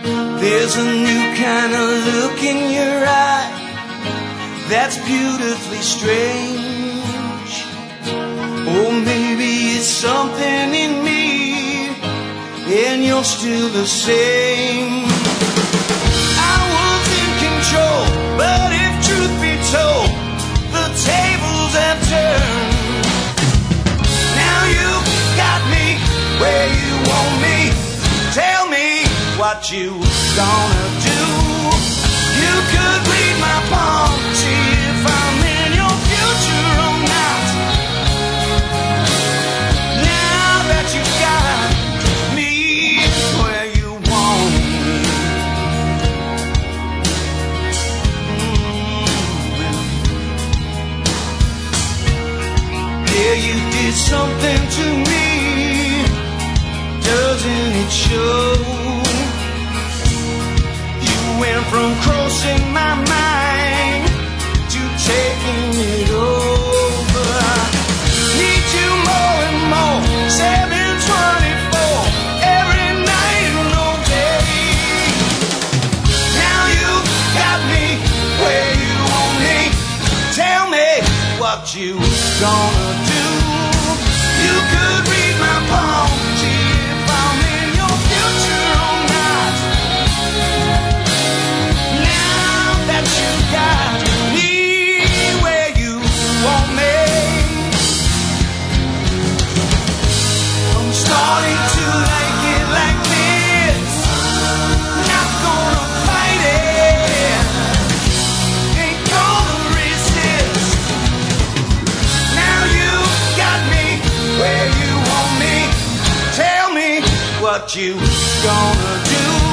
There's a new kind of look in your eye that's beautifully strange. Or maybe it's something in me and you're still the same. I was in control, but if truth be told, the tables have turned. Now you got me where you want me. Tell me what you gonna do. You could read my palm, see if I'm in your future or not. Now that you got me where you want me. Yeah, you did something to me, doesn't it show? Went from crossing my mind to taking it over. Need you more and more, 7/24, every night and all day. Now you got me where you want me. Tell me what you gonna do. You could read my palm, see if I'm in your future or not. You got me where you want me. I'm starting to like it like this. Not gonna fight it, ain't gonna resist. Now you got me where you want me. Tell me what you gonna do.